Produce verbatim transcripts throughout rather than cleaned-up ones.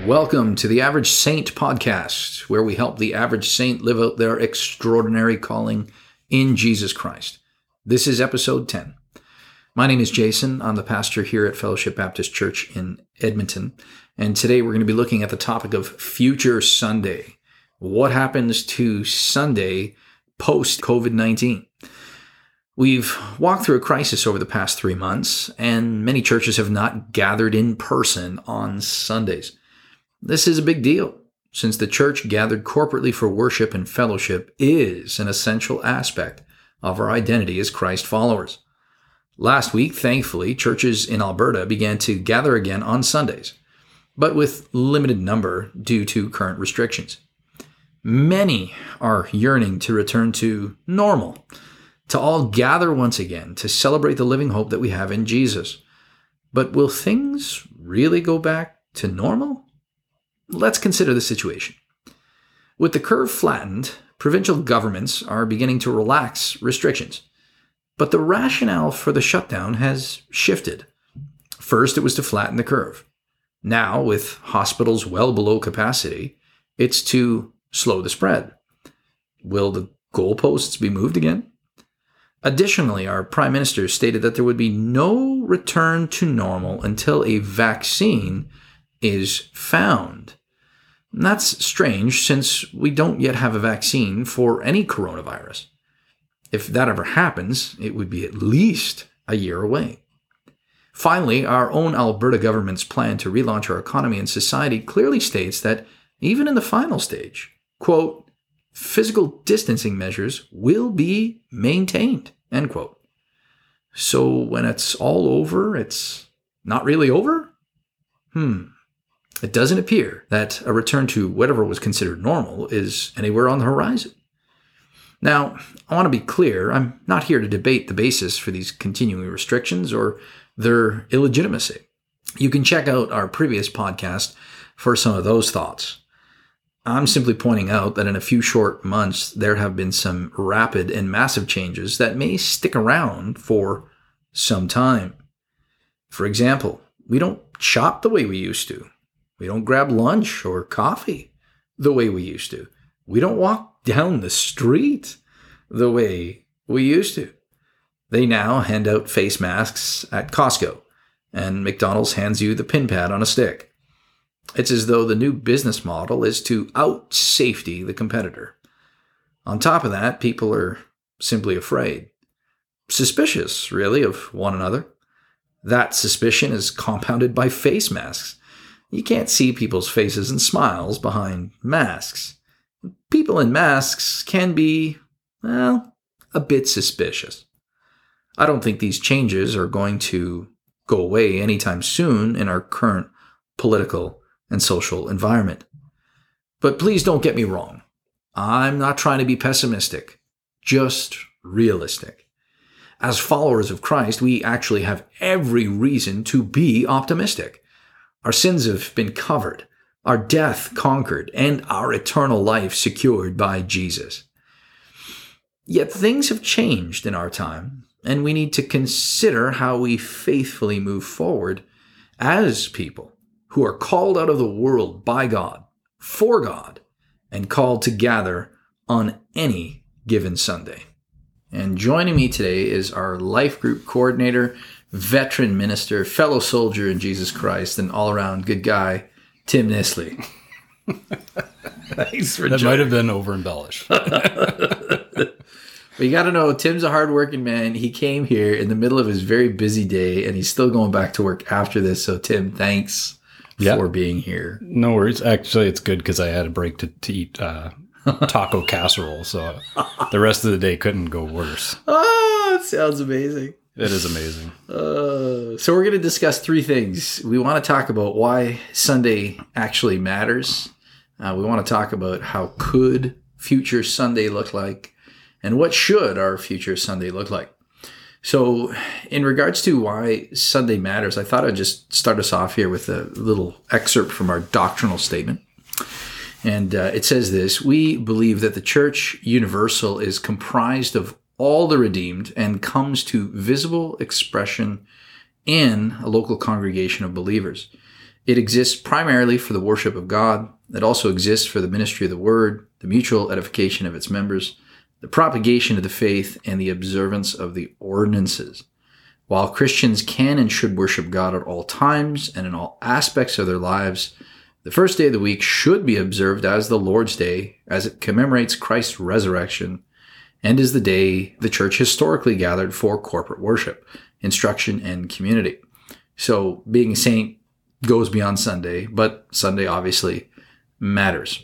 Welcome to the Average Saint podcast, where we help the average saint live out their extraordinary calling in Jesus Christ. This is episode ten. My name is Jason. I'm the pastor here at Fellowship Baptist Church in Edmonton. And today we're going to be looking at the topic of Future Sunday. What happens to Sunday post-COVID nineteen? We've walked through a crisis over the past three months, and many churches have not gathered in person on Sundays. This is a big deal, since the church gathered corporately for worship and fellowship is an essential aspect of our identity as Christ followers. Last week, thankfully, churches in Alberta began to gather again on Sundays, but with limited number due to current restrictions. Many are yearning to return to normal, to all gather once again to celebrate the living hope that we have in Jesus. But will things really go back to normal? Let's consider the situation. With the curve flattened, provincial governments are beginning to relax restrictions. But the rationale for the shutdown has shifted. First, it was to flatten the curve. Now, with hospitals well below capacity, it's to slow the spread. Will the goalposts be moved again? Additionally, our Prime Minister stated that there would be no return to normal until a vaccine is found. And that's strange, since we don't yet have a vaccine for any coronavirus. If that ever happens, it would be at least a year away. Finally, our own Alberta government's plan to relaunch our economy and society clearly states that even in the final stage, quote, physical distancing measures will be maintained, end quote. So when it's all over, it's not really over? Hmm. It doesn't appear that a return to whatever was considered normal is anywhere on the horizon. Now, I want to be clear, I'm not here to debate the basis for these continuing restrictions or their illegitimacy. You can check out our previous podcast for some of those thoughts. I'm simply pointing out that in a few short months, there have been some rapid and massive changes that may stick around for some time. For example, we don't shop the way we used to. We don't grab lunch or coffee the way we used to. We don't walk down the street the way we used to. They now hand out face masks at Costco, and McDonald's hands you the pin pad on a stick. It's as though the new business model is to out-safety the competitor. On top of that, people are simply afraid. Suspicious, really, of one another. That suspicion is compounded by face masks. You can't see people's faces and smiles behind masks. People in masks can be, well, a bit suspicious. I don't think these changes are going to go away anytime soon in our current political and social environment. But please don't get me wrong. I'm not trying to be pessimistic, just realistic. As followers of Christ, we actually have every reason to be optimistic. Our sins have been covered, our death conquered, and our eternal life secured by Jesus. Yet things have changed in our time, and we need to consider how we faithfully move forward as people who are called out of the world by God, for God, and called to gather on any given Sunday. And joining me today is our life group coordinator, veteran minister, fellow soldier in Jesus Christ, and all-around good guy, Tim Nisley. Thanks for That joining. might have been over-embellished. But you got to know, Tim's a hard-working man. He came here in the middle of his very busy day, and he's still going back to work after this. So, Tim, thanks Yeah. for being here. No worries. Actually, it's good because I had a break to, to eat uh, taco casserole, so the rest of the day couldn't go worse. Oh, it sounds amazing. It is amazing. Uh, so we're going to discuss three things. We want to talk about why Sunday actually matters. Uh, we want to talk about how could future Sunday look like, and what should our future Sunday look like. So in regards to why Sunday matters, I thought I'd just start us off here with a little excerpt from our doctrinal statement. And uh, it says this: we believe that the Church Universal is comprised of all the redeemed and comes to visible expression in a local congregation of believers. It exists primarily for the worship of God. It also exists for the ministry of the word, the mutual edification of its members, the propagation of the faith, and the observance of the ordinances. While Christians can and should worship God at all times and in all aspects of their lives, the first day of the week should be observed as the Lord's Day, as it commemorates Christ's resurrection, and is the day the church historically gathered for corporate worship, instruction, and community. So being a saint goes beyond Sunday, but Sunday obviously matters.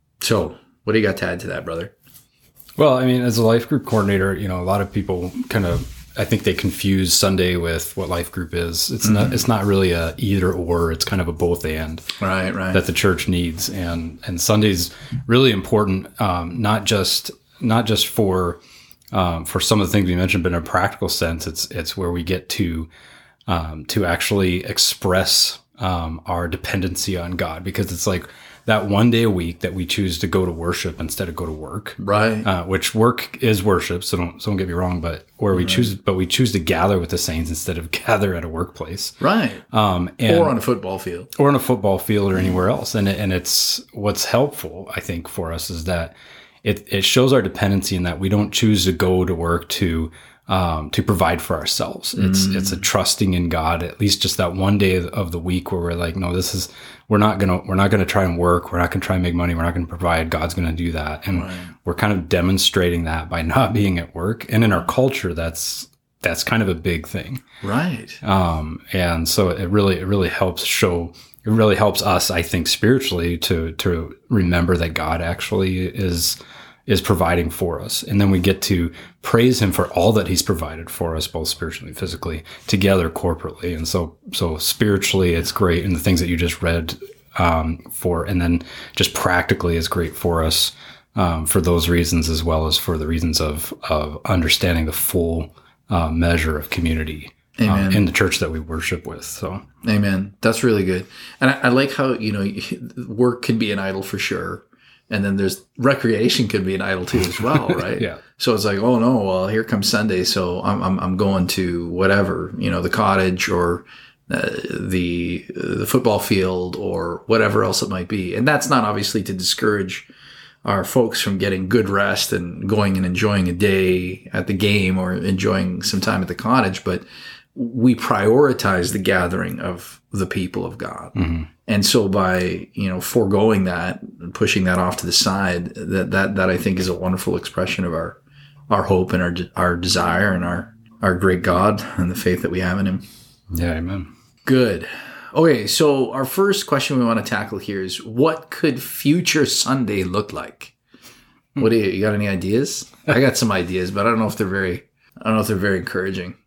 So what do you got to add to that, brother? Well, I mean, as a life group coordinator, you know, a lot of people kind of, I think they confuse Sunday with what life group is. It's mm-hmm. not, it's not really a either or, it's kind of a both and right, right. that the church needs. And, and Sunday's really important, um, not just, not just for, um, for some of the things we mentioned, but in a practical sense, it's, it's where we get to, um, to actually express, um, our dependency on God, because it's like, that one day a week that we choose to go to worship instead of go to work, right? Uh, which work is worship, so don't so don't get me wrong. But where we right. choose, but we choose to gather with the saints instead of gather at a workplace, right? Um, and, or on a football field, or on a football field, or anywhere else. And it, and it's what's helpful, I think, for us is that it it shows our dependency in that we don't choose to go to work to. Um, to provide for ourselves. It's, mm. it's a trusting in God, at least just that one day of the week where we're like, no, this is, we're not going to, we're not going to try and work. We're not going to try and make money. We're not going to provide. God's going to do that. And right. we're kind of demonstrating that by not being at work. And in our culture, that's, that's kind of a big thing. Right. Um, and so it really, it really helps show, it really helps us, I think, spiritually to, to remember that God actually is, is providing for us. And then we get to praise him for all that he's provided for us, both spiritually and physically, together corporately. And so, so spiritually, it's great. And the things that you just read, um, for, and then just practically is great for us, um, for those reasons, as well as for the reasons of, of understanding the full, uh, measure of community, um, in the church that we worship with. So, amen. That's really good. And I, I like how, you know, work can be an idol for sure. And then there's recreation could be an idol too as well, right? Yeah. So it's like, oh no, well here comes Sunday, so I'm I'm, I'm going to whatever, you know, the cottage or uh, the the football field or whatever else it might be. And that's not obviously to discourage our folks from getting good rest and going and enjoying a day at the game or enjoying some time at the cottage, but we prioritize the gathering of the people of God. Mm-hmm. And so by, you know, foregoing that and pushing that off to the side, that, that, that I think is a wonderful expression of our, our hope and our, our desire and our, our great God and the faith that we have in him. Yeah. Amen. Good. Okay. So our first question we want to tackle here is, what could future Sunday look like? What do you, you got any ideas? I got some ideas, but I don't know if they're very, I don't know if they're very encouraging.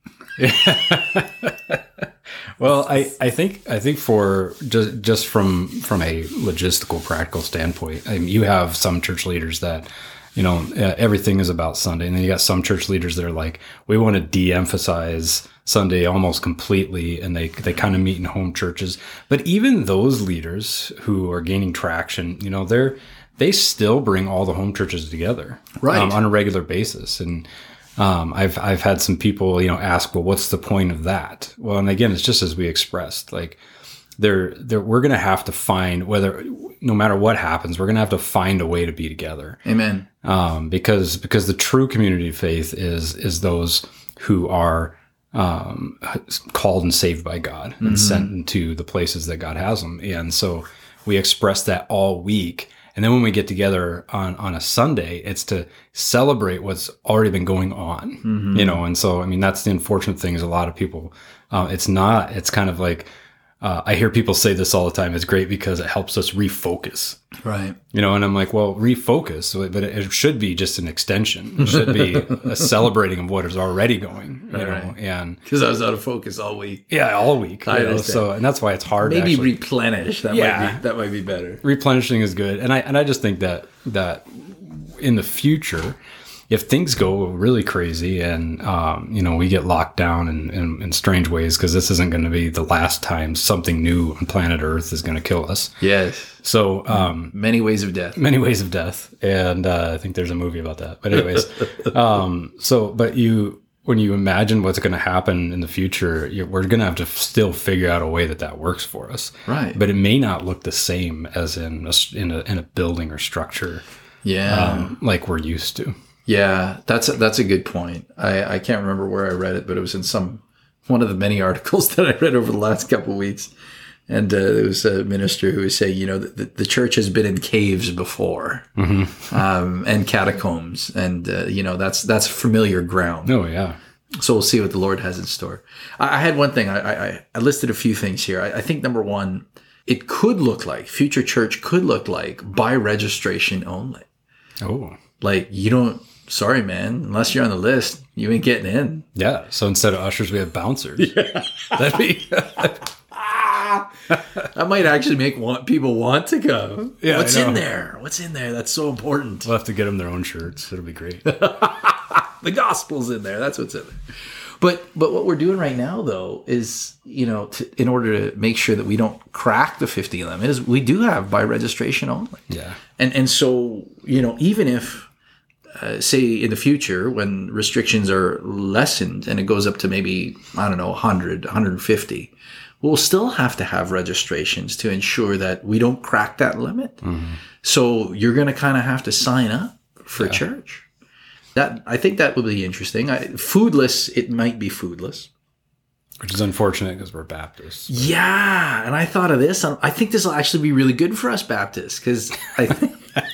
Well, I, I think I think for just just from from a logistical, practical standpoint, I mean, you have some church leaders that, you know, uh, everything is about Sunday, and then you got some church leaders that are like, we want to de-emphasize Sunday almost completely, and they they kind of meet in home churches. But even those leaders who are gaining traction, you know, they're they still bring all the home churches together, right, um, on a regular basis, and. Um, I've, I've had some people, you know, ask, well, what's the point of that? Well, and again, it's just as we expressed, like there, there, we're going to have to find whether, no matter what happens, we're going to have to find a way to be together. Amen. Um, because, because the true community of faith is, is those who are, um, called and saved by God and mm-hmm. sent into the places that God has them. And so we express that all week. And then when we get together on, on a Sunday, it's to celebrate what's already been going on, mm-hmm. you know? And so, I mean, that's the unfortunate thing is a lot of people, uh, it's not, it's kind of like, uh, I hear people say this all the time. It's great because it helps us refocus. Right. You know, and I'm like, well, refocus, but it should be just an extension. It should be a celebrating of what is already going, you right. know, and because I was out of focus all week. Yeah. All week. I know? So, and that's why it's hard. Maybe to actually, replenish. That yeah. might be, that might be better. Replenishing is good. And I, and I just think that, that in the future, if things go really crazy and, um, you know, we get locked down in, in, in strange ways, because this isn't going to be the last time something new on planet Earth is going to kill us. Yes. So, um, many ways of death, many ways of death. And, uh, I think there's a movie about that, but anyways, um, so, but you, when you imagine what's going to happen in the future, you, we're going to have to still figure out a way that that works for us. Right. But it may not look the same as in a, in a, in a building or structure. Yeah. Um, like we're used to. Yeah, that's a, that's a good point. I, I can't remember where I read it, but it was in some one of the many articles that I read over the last couple of weeks. And uh, there was a minister who was saying, you know, the, the church has been in caves before, mm-hmm. um, and catacombs, and uh, you know that's that's familiar ground. Oh yeah. So we'll see what the Lord has in store. I, I had one thing. I, I, I listed a few things here. I, I think number one, it could look like future church could look like by registration only. Oh, like you don't. Sorry, man. Unless you're on the list, you ain't getting in. Yeah. So instead of ushers, we have bouncers. Yeah. That'd be. That might actually make want, people want to go. Yeah, What's in there? What's in there? That's so important. We'll have to get them their own shirts. It'll be great. The gospel's in there. That's what's in there. But but what we're doing right now, though, is, you know, to, in order to make sure that we don't crack the fifty limit, is we do have by registration only. Yeah. And and so, you know, even if, uh, say, in the future, when restrictions are lessened and it goes up to maybe, I don't know, one hundred, one hundred fifty, we'll still have to have registrations to ensure that we don't crack that limit. Mm-hmm. So you're going to kind of have to sign up for yeah. church. That I think that will be interesting. I, foodless, it might be foodless. Which is unfortunate because we're Baptists. But. Yeah, and I thought of this. I think this will actually be really good for us Baptists because I think...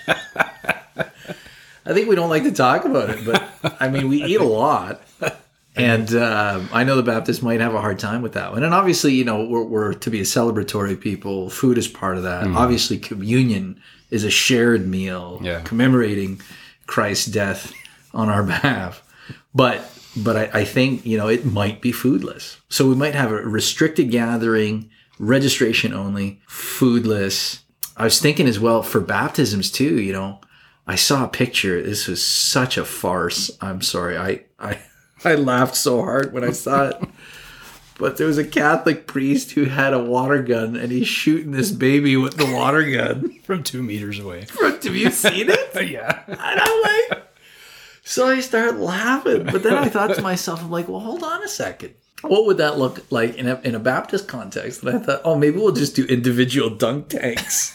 I think we don't like to talk about it, but I mean, we eat a lot. And um, I know the Baptists might have a hard time with that one. And obviously, you know, we're, we're to be a celebratory people. Food is part of that. Mm. Obviously, communion is a shared meal yeah. commemorating Christ's death on our behalf. But but I, I think, you know, it might be foodless. So we might have a restricted gathering, registration only, foodless. I was thinking as well for baptisms too, you know, I saw a picture. This was such a farce. I'm sorry. I... I I laughed so hard when I saw it. But there was a Catholic priest who had a water gun, and he's shooting this baby with the water gun. From two meters away. From, have you seen it? Yeah. And I'm like... So I started laughing. But then I thought to myself, I'm like, well, hold on a second. What would that look like in a, in a Baptist context? And I thought, oh, maybe we'll just do individual dunk tanks.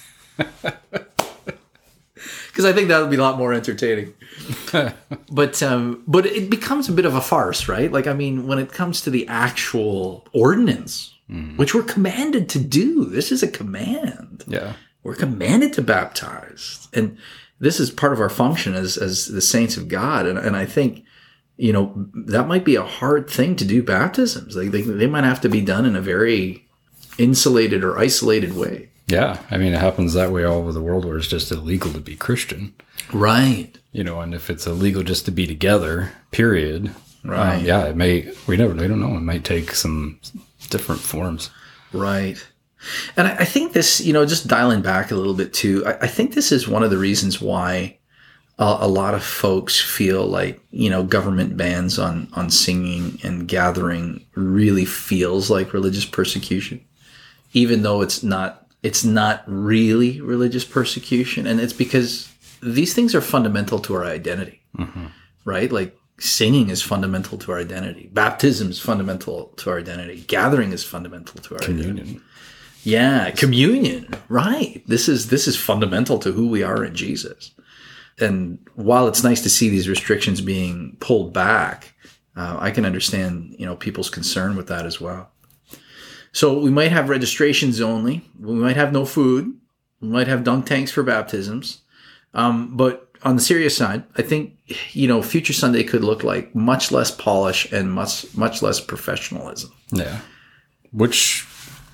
Because I think that would be a lot more entertaining. but um, but it becomes a bit of a farce, right? Like, I mean, when it comes to the actual ordinance, mm. which we're commanded to do, this is a command. Yeah. We're commanded to baptize. And this is part of our function as, as the saints of God. And, and I think, you know, that might be a hard thing to do baptisms. Like they, they might have to be done in a very insulated or isolated way. Yeah, I mean, it happens that way all over the world where it's just illegal to be Christian. Right. You know, and if it's illegal just to be together, period. Right. Um, yeah, it may, we never, we don't know, it might take some different forms. Right. And I, I think this, you know, just dialing back a little bit too, I, I think this is one of the reasons why a, a lot of folks feel like, you know, government bans on, on singing and gathering really feels like religious persecution, even though it's not. It's not really religious persecution. And it's because these things are fundamental to our identity, mm-hmm. right? Like singing is fundamental to our identity. Baptism is fundamental to our identity. Gathering is fundamental to our communion. Identity. Yeah, communion, right. This is this is fundamental to who we are in Jesus. And while it's nice to see these restrictions being pulled back, uh, I can understand, you know, people's concern with that as well. So we might have registrations only. We might have no food. We might have dunk tanks for baptisms. Um, but on the serious side, I think, you know, Future Sunday could look like much less polish and much, much less professionalism. Yeah. Which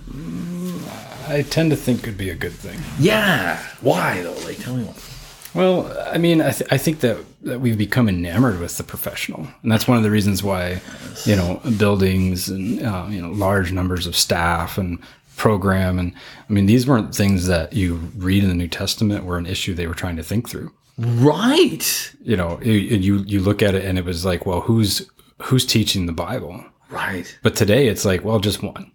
I tend to think could be a good thing. Yeah. Why, though? Like, tell me why. Well, I mean, I, th- I think that, that we've become enamored with the professional. And that's one of the reasons why, you know, buildings and, uh, you know, large numbers of staff and program. And I mean, these weren't things that you read in the New Testament were an issue they were trying to think through. Right. You know, you, you, you look at it and it was like, well, who's, who's teaching the Bible? Right. But today it's like, well, just one.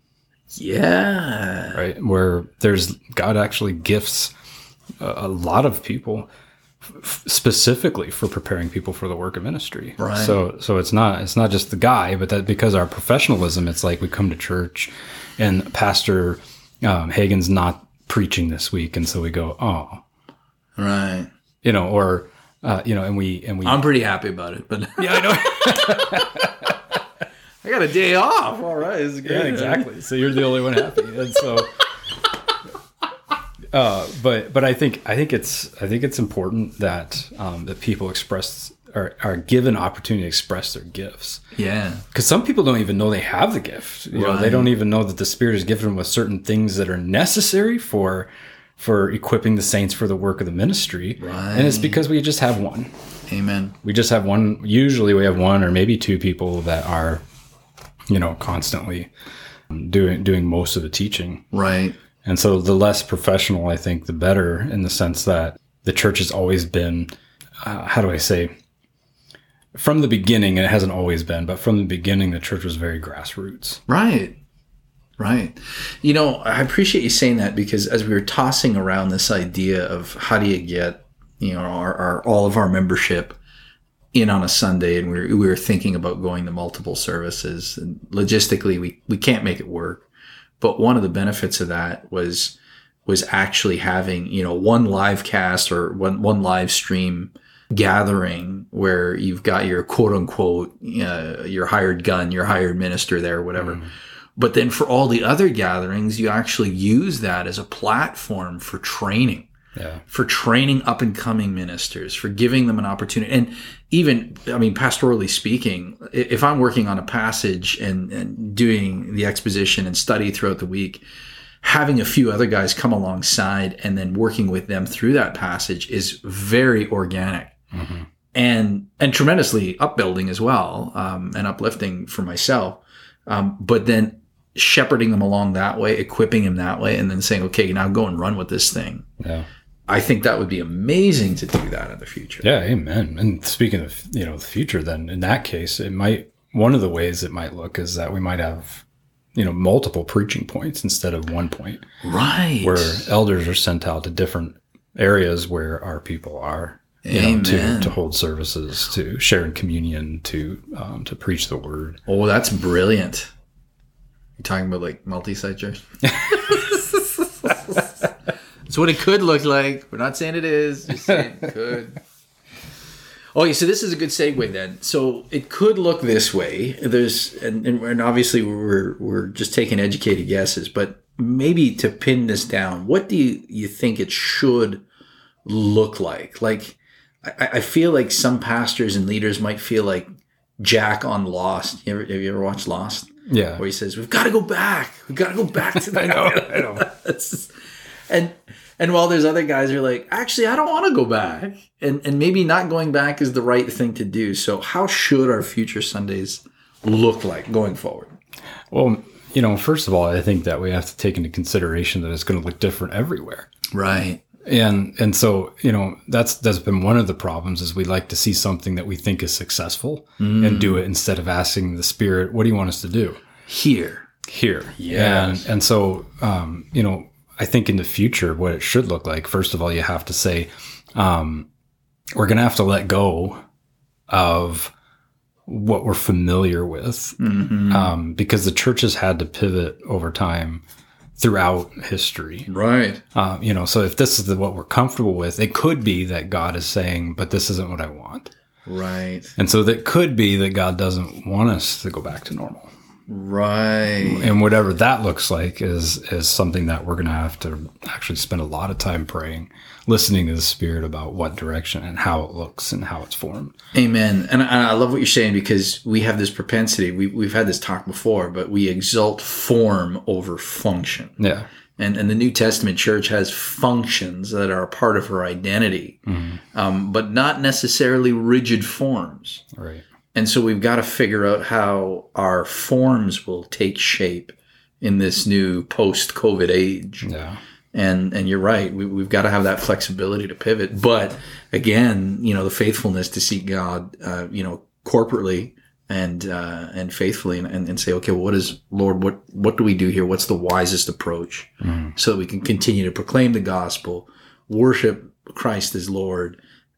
Yeah. Right. Where there's God actually gifts a, a lot of people f- specifically for preparing people for the work of ministry. Right. So so it's not it's not just the guy, but that because our professionalism, it's like we come to church and Pastor um, Hagen's not preaching this week, and so we go, oh, Right. you know, or uh, you know, and we and we. I'm pretty happy about it, but yeah, I know. I got a day off. All right, this is good. Yeah, exactly. So you're the only one happy, and so. Uh, but but I think I think it's I think it's important that um, that people express are, are given opportunity to express their gifts. Yeah, because some people don't even know they have the gift. You know, they don't even know that the Spirit has given them with certain things that are necessary for for equipping the saints for the work of the ministry. Right. And it's because we just have one. Amen. We just have one. Usually, we have one or maybe two people that are, you know, constantly doing doing most of the teaching. Right. And so the less professional, I think, the better, in the sense that the church has always been, uh, how do I say, from the beginning, and it hasn't always been, but from the beginning, the church was very grassroots. Right. Right. You know, I appreciate you saying that, because as we were tossing around this idea of how do you get, you know, our, our all of our membership in on a Sunday, and we were, we were thinking about going to multiple services, and logistically, we, we can't make it work. But one of the benefits of that was was actually having, you know, one live cast or one one live stream gathering where you've got your quote unquote uh, your hired gun, your hired minister there, whatever. Mm. But then for all the other gatherings, you actually use that as a platform for training. Yeah. For training up and coming ministers, for giving them an opportunity. And even, I mean, pastorally speaking, if I'm working on a passage and, and doing the exposition and study throughout the week, having a few other guys come alongside and then working with them through that passage is very organic. Mm-hmm. and and tremendously upbuilding as well, um, and uplifting for myself. Um, but then shepherding them along that way, equipping them that way, and then saying, okay, now go and run with this thing. Yeah. I think that would be amazing to do that in the future. Yeah, amen. And speaking of, you know, the future, then in that case, it might, one of the ways it might look is that we might have, you know, multiple preaching points instead of one point. Right. Where elders are sent out to different areas where our people are, you Amen. know, to, to hold services, to share in communion, to um, to preach the word. Oh, that's brilliant. You're talking about like multi-site church? That's what it could look like. We're not saying it is. Just saying it could. Okay, so this is a good segue then. So it could look this way. There's, and, and obviously we're we're just taking educated guesses, but maybe to pin this down, what do you, you think it should look like? Like, I, I feel like some pastors and leaders might feel like Jack on Lost. You ever, have you ever watched Lost? Yeah. Where he says, "We've got to go back. We've got to go back to that." I know. I know. just, and and while there's other guys who are like, actually, I don't want to go back, and and maybe not going back is the right thing to do. So, how should our future Sundays look like going forward? Well, you know, first of all, I think that we have to take into consideration that it's going to look different everywhere. Right. And and so, you know, that's that's been one of the problems, is we like to see something that we think is successful mm. and do it instead of asking the Spirit, what do you want us to do? Here. Here. Yes. And, and so, um, you know, I think in the future, what it should look like, first of all, you have to say, um, we're going to have to let go of what we're familiar with, mm-hmm. um, because the church has had to pivot over time throughout history. Right. Uh, you know, so if this is the, what we're comfortable with, it could be that God is saying, but this isn't what I want. Right. And so that could be that God doesn't want us to go back to normal. Right. And whatever that looks like is is something that we're going to have to actually spend a lot of time praying, listening to the Spirit about what direction and how it looks and how it's formed. Amen. And I love what you're saying, because we have this propensity, we, we've had this talk before, but we exalt form over function. Yeah. And, and the New Testament church has functions that are a part of her identity, mm-hmm. um, but not necessarily rigid forms. Right. And so we've got to figure out how our forms will take shape in this new post-COVID age. Yeah. And and you're right. We, we've got to have that flexibility to pivot. But again, you know, the faithfulness to seek God, uh, you know, corporately and uh, and faithfully, and, and, and say, okay, well, what is, Lord, what, what do we do here? What's the wisest approach mm. so that we can continue to proclaim the gospel, worship Christ as Lord,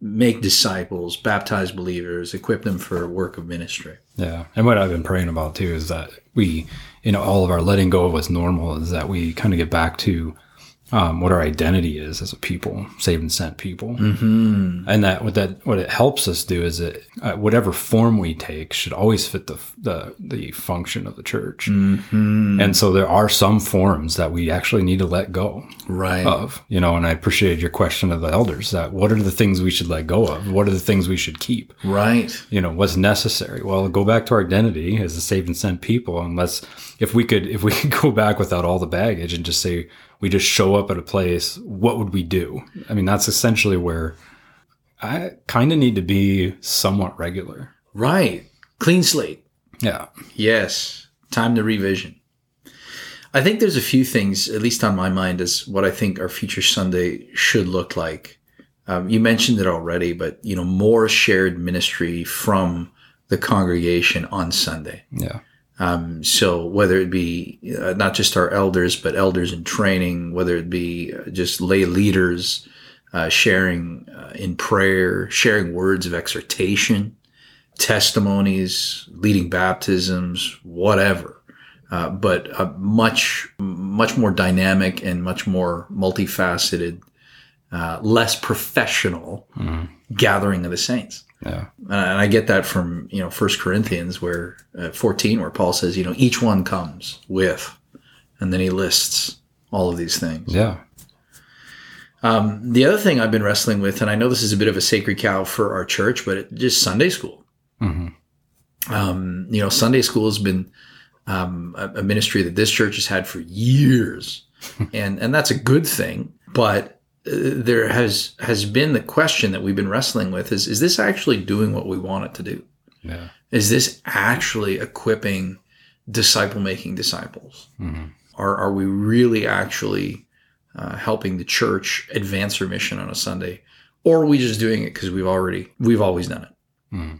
make disciples, baptize believers, equip them for work of ministry. Yeah. And what I've been praying about too is that we, you know, all of our letting go of what's normal is that we kind of get back to um, what our identity is as a people, saved and sent people. Mm-hmm. And that what that what it helps us do is that uh, whatever form we take should always fit the the, the function of the church. Mm-hmm. And so there are some forms that we actually need to let go Right. of, you know, and I appreciated your question of the elders, that what are the things we should let go of? What are the things we should keep? Right. You know, what's necessary? Well, go back to our identity as a saved and sent people. Unless if we could, if we could go back without all the baggage and just say, we just show up at a place, what would we do? I mean, that's essentially where I kind of need to be somewhat regular. Right. Clean slate. Yeah. Yes. Time to revision. I think there's a few things, at least on my mind, as what I think our future Sunday should look like. Um, you mentioned it already, but, you know, more shared ministry from the congregation on Sunday. Yeah. Um, so whether it be uh, not just our elders, but elders in training, whether it be uh, just lay leaders uh, sharing uh, in prayer, sharing words of exhortation, testimonies, leading baptisms, whatever. Uh, but a much, much more dynamic and much more multifaceted, uh, less professional Mm-hmm. gathering of the saints. Yeah. And I get that from, you know, First Corinthians where uh, fourteen, where Paul says, you know, each one comes with, and then he lists all of these things. Yeah. Um, the other thing I've been wrestling with, and I know this is a bit of a sacred cow for our church, but it, just Sunday school. Mm-hmm. Um, you know, Sunday school has been um, a, a ministry that this church has had for years, and and that's a good thing. But there has has been the question that we've been wrestling with: is is this actually doing what we want it to do? Yeah. Is this actually equipping disciple-making disciples? Mm-hmm. Are are we really actually uh, helping the church advance her mission on a Sunday, or are we just doing it because we've already we've always done it? Mm-hmm.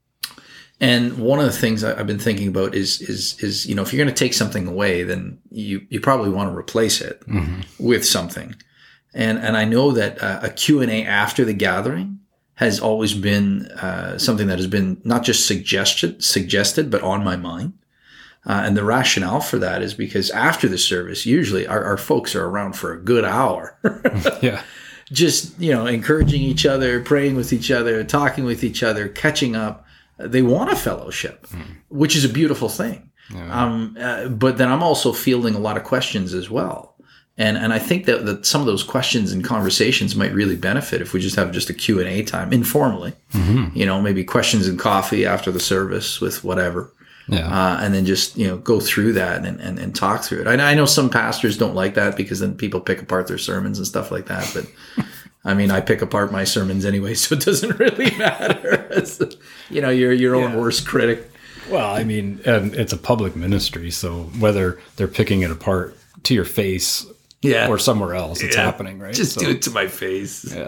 And one of the things I've been thinking about is is is you know, if you're going to take something away, then you you probably want to replace it Mm-hmm. with something. And and I know that uh, a Q and A after the gathering has always been uh, something that has been not just suggested, suggested, but on my mind. Uh, and the rationale for that is because after the service, usually our, our folks are around for a good hour. Yeah. Just, you know, encouraging each other, praying with each other, talking with each other, catching up. They want a fellowship, mm. which is a beautiful thing. Yeah. Um, uh, but then I'm also fielding a lot of questions as well. And and I think that, that some of those questions and conversations might really benefit if we just have just a Q and A time informally, mm-hmm. you know, maybe questions and coffee after the service with whatever. Yeah. Uh, and then just, you know, go through that and, and, and talk through it. I, I know some pastors don't like that because then people pick apart their sermons and stuff like that. But I mean, I pick apart my sermons anyway, so it doesn't really matter. It's, you know, you're your own yeah. worst critic. Well, I mean, and it's a public ministry, so whether they're picking it apart to your face yeah. or somewhere else, it's yeah. happening, right? Just so, do it to my face. Yeah.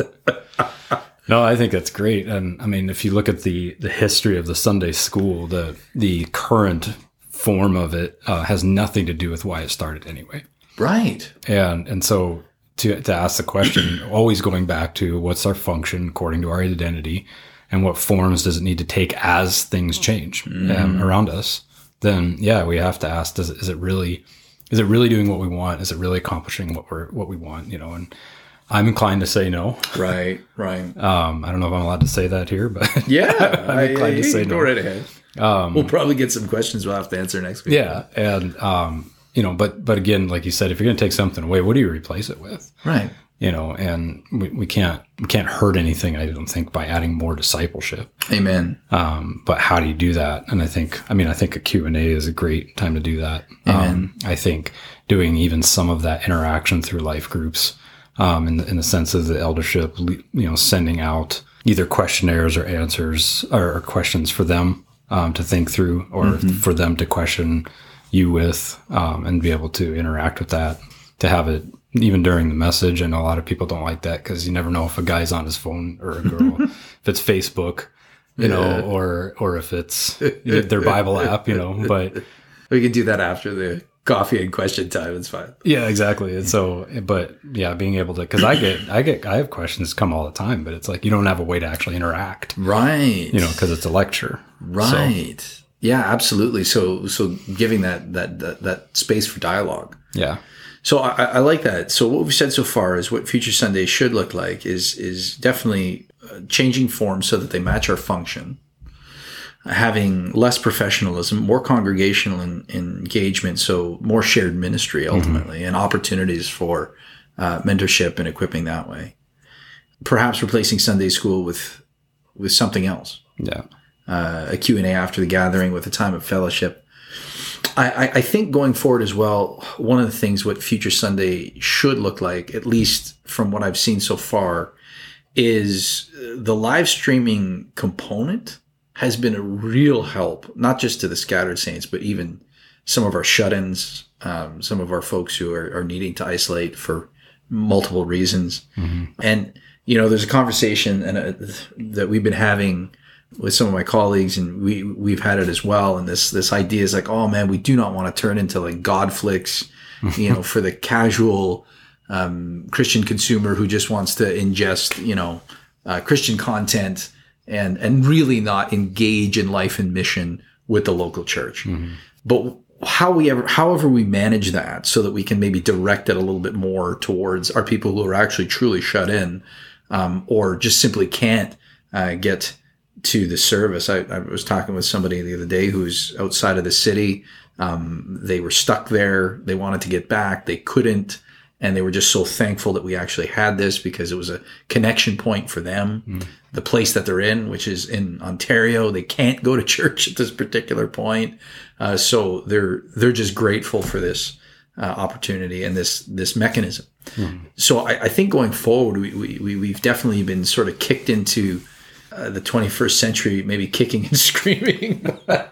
No, I think that's great. And I mean, if you look at the, the history of the Sunday school, the the current form of it uh, has nothing to do with why it started anyway. Right. And and so to to ask the question, always going back to what's our function according to our identity, and what forms does it need to take as things change mm. um, around us, then yeah, we have to ask, does it, is it really is it really doing what we want? Is it really accomplishing what we're what we want? You know, and I'm inclined to say no. Right, right. Um, I don't know if I'm allowed to say that here, but yeah, I'm inclined I, to say go no. right ahead. Um, we'll probably get some questions we'll have to answer next week. Yeah, and um, you know, but but again, like you said, if you're going to take something away, what do you replace it with? Right. You know, and we, we can't we can't hurt anything, I don't think, by adding more discipleship. Amen. Um, but how do you do that? And I think, I mean, I think a Q and A is a great time to do that. Amen. Um, I think doing even some of that interaction through life groups, um, in the, in the sense of the eldership, you know, sending out either questionnaires or answers or, or questions for them um, to think through, or mm-hmm. for them to question you with, um, and be able to interact with that, to have it even during the message. I know a lot of people don't like that because you never know if a guy's on his phone or a girl, if it's Facebook, you know, yeah. or or if it's their Bible app, you know. But we can do that after the coffee and question time. It's fine. Yeah, exactly. And so, but yeah, being able to, because I get, I get, I have questions come all the time, but it's like you don't have a way to actually interact, right? You know, because it's a lecture, right? So, yeah, absolutely. So, so giving that that that, that space for dialogue. Yeah. So I, I like that. So what we've said so far is what Future Sunday should look like is is definitely changing form so that they match our function. Having less professionalism, more congregational in, in engagement, so more shared ministry ultimately, mm-hmm. and opportunities for uh, mentorship and equipping that way. Perhaps replacing Sunday school with with something else. Yeah, uh, a Q and A after the gathering with a time of fellowship. I, I think going forward as well, one of the things what Future Sunday should look like, at least from what I've seen so far, is the live streaming component has been a real help, not just to the scattered saints, but even some of our shut-ins, um, some of our folks who are, are needing to isolate for multiple reasons. Mm-hmm. And, you know, there's a conversation and a, that we've been having with some of my colleagues, and we, we've had it as well. And this, this idea is like, oh man, we do not want to turn into like Godflix, you know, for the casual um, Christian consumer who just wants to ingest, you know, uh, Christian content and and really not engage in life and mission with the local church. Mm-hmm. But how we ever, however we manage that so that we can maybe direct it a little bit more towards our people who are actually truly shut in, um, or just simply can't uh, get to the service. I, I was talking with somebody the other day who's outside of the city. Um, they were stuck there. They wanted to get back. They couldn't. And they were just so thankful that we actually had this because it was a connection point for them. Mm. The place that they're in, which is in Ontario, they can't go to church at this particular point. Uh, so they're they're just grateful for this uh, opportunity and this this mechanism. Mm. So I, I think going forward, we, we, we've definitely been sort of kicked into uh, the twenty-first century, maybe kicking and screaming.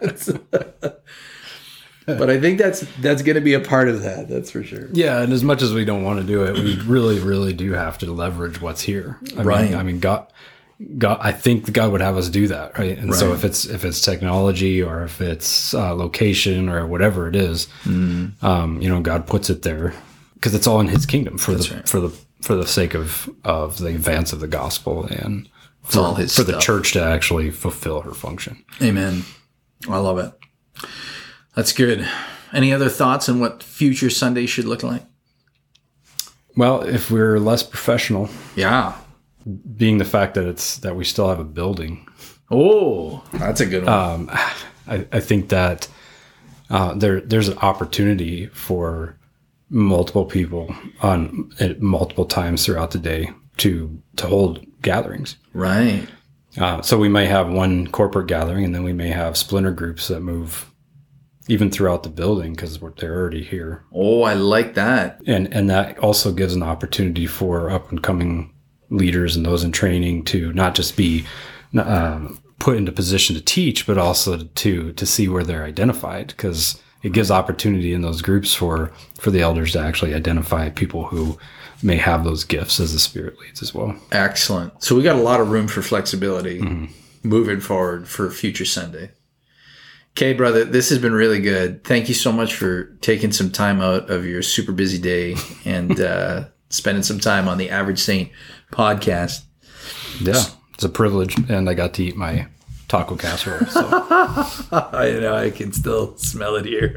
But I think that's that's going to be a part of that. That's for sure. Yeah, and as much as we don't want to do it, we really, really do have to leverage what's here. I right. mean, I mean, God, God. I think God would have us do that, right? And right. so if it's if it's technology or if it's uh, location or whatever it is, mm. um, you know, God puts it there because it's all in His kingdom for that's the right. for the for the sake of of the advance of the gospel and for, all his for stuff. The church to actually fulfill her function. Amen. I love it. That's good. Any other thoughts on what Future Sunday should look like? Well, if we're less professional, yeah, being the fact that it's that we still have a building. Oh, that's a good one. Um, I, I think that uh, there there's an opportunity for multiple people on at multiple times throughout the day to to hold gatherings. Right. Uh, so we may have one corporate gathering, and then we may have splinter groups that move even throughout the building because they're already here. Oh, I like that. And and that also gives an opportunity for up and coming leaders and those in training to not just be um, put into position to teach, but also to to see where they're identified, because it gives opportunity in those groups for for the elders to actually identify people who may have those gifts as the Spirit leads as well. Excellent. So we got a lot of room for flexibility mm-hmm. moving forward for Future Sunday. Okay, brother, this has been really good. Thank you so much for taking some time out of your super busy day and uh, spending some time on the Average Saint podcast. Yeah, it's a privilege, and I got to eat my taco casserole. So. I know, I can still smell it here.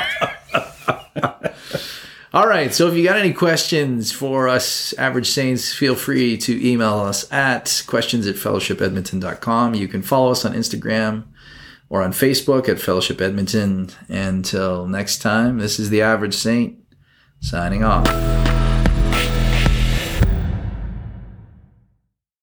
All right, so if you got any questions for us Average Saints, feel free to email us at questions at fellowship edmonton dot com. You can follow us on Instagram or on Facebook at Fellowship Edmonton. Until next time, this is the Average Saint signing off.